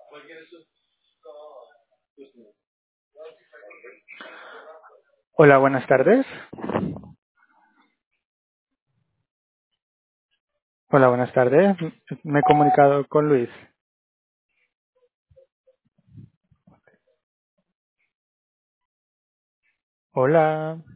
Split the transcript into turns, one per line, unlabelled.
Hola, buenas tardes. Hola, buenas tardes. Me he comunicado con Luis. Hola.